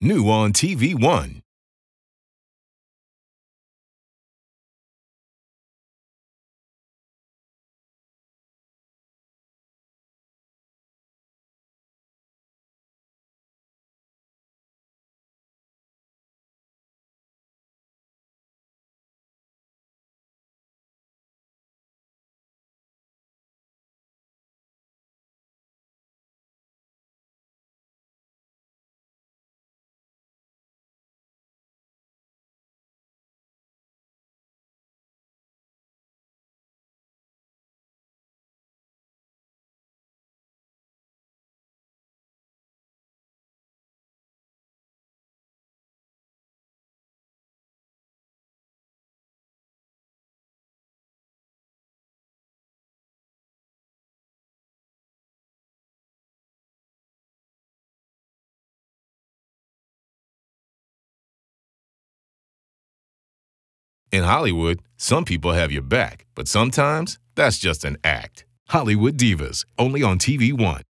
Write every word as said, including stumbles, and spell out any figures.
New on T V One. In Hollywood, some people have your back, but sometimes that's just an act. Hollywood Divas, only on T V One.